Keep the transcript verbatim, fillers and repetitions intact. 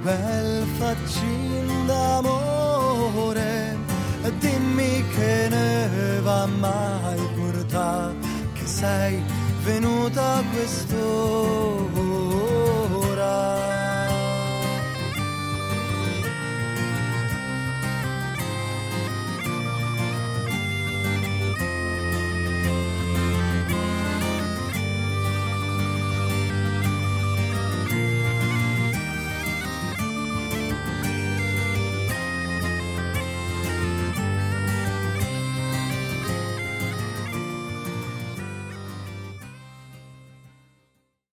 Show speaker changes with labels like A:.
A: bel faccin d'amore, dimmi che ne va mai portà, che sei venuta a questo